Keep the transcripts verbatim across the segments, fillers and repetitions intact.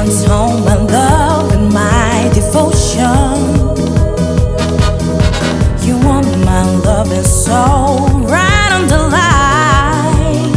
once home my love and my devotion. You want my love and soul right on the line.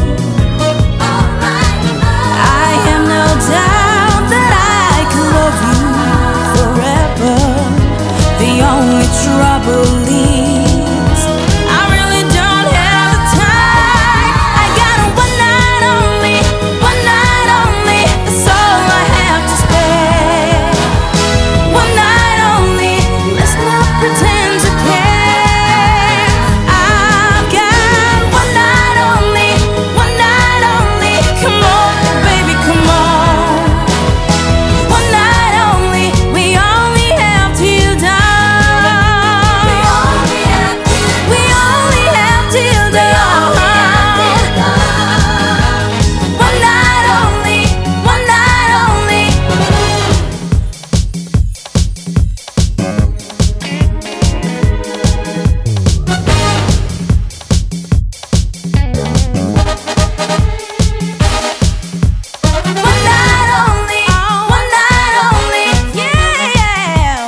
I have no doubt that I could love you forever. The only trouble is I really don't have the time. I got a one night only, one night only. That's all I have to spare. One night only. Let's not pretend to care. I've got one night only, one night only. Come on, baby, come on. One night only. We only have till dawn. We only have till dawn. One night only, one night only. One night only, one night only, yeah.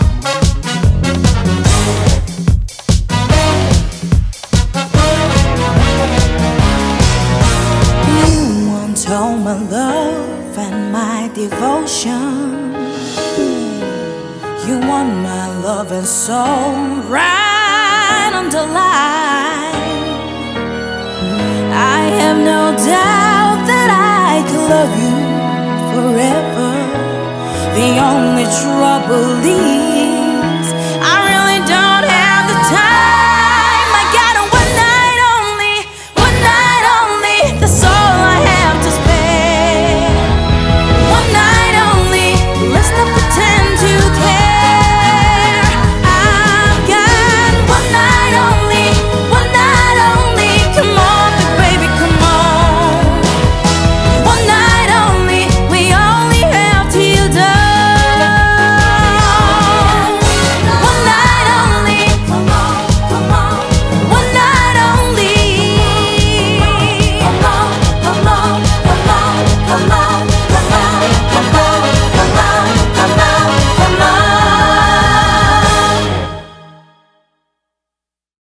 You want all my love and my devotion. You want my love and soul right on the line. I have no doubt that I could love you forever. The only trouble is